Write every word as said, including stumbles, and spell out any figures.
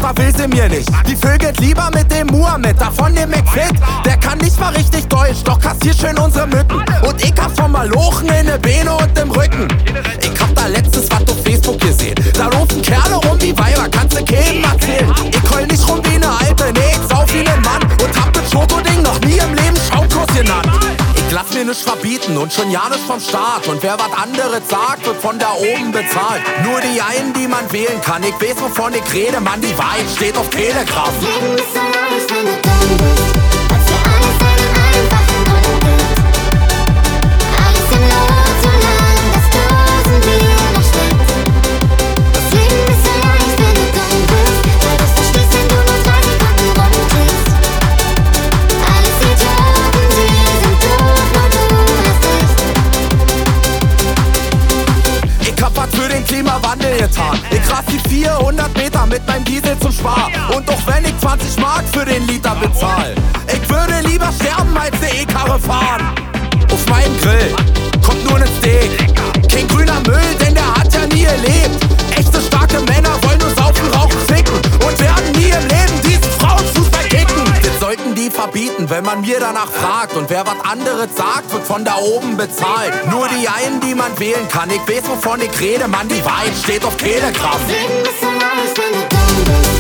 Papa will sie mir nicht. Die vögelt lieber mit dem Muhammad, da von dem McFit. Der kann nicht mal richtig Deutsch, doch kassiert schön unsere Mücken. Und ich hab vom Malochen in der Beine und im Rücken. Ich hab da letztens was auf Facebook gesehen. Da laufen Kerle rum wie Weiber, kannst du keinem erzählen. Ich heul nicht rum wie ne Alte, nee, ich sauf wie nen Mann. Und hab das Schokoding noch nie im Leben Schaumkurs genannt. Ich lass mir nichts verbieten und schon ja nicht vom Staat. Und wer was anderes sagt, wird von da oben bezahlt. Nur die einen, die man wählen kann. Ich weiß, wovon ich rede, Mann, die Wahrheit steht auf Telegraph. Leben ist so leicht, wenn du dumm bist, als für alles einen einfachen Grund gibt. Alles im Lot so lang, dass tausend Bier noch steckt. Das Leben ist so leicht, wenn du dumm bist, weil du's verstehst, wenn du nur drei Sekunden rumklickst. Alles Idioten, sie sind doof, nur du hast recht. Ich hab was für den Klimawandel getan. Ich rass die vierhundert Meter mit meinem Diesel zum Spar. Und auch wenn ich zwanzig Mark für den Liter bezahl, ich würde lieber sterben als ne E-Karre fahren. Auf meinem Grill kommt nur ne Steak. Kein grüner Müll, denn der hat ja nie gelebt. Echte starke Männer wollen nur saufen, rauchen, ficken und werden nie im Leben diesen Frauenfußball kicken. Das sollten die verbieten, wenn man mir danach fragt. Und wer was anderes sagt, wird von da oben bezahlt. Nur die einen, die man wählen kann. Ich weiß, wovon ich rede, Mann, die Wahrheit steht auf Telegraph. Leben ist so leicht, wenn du dumm bist.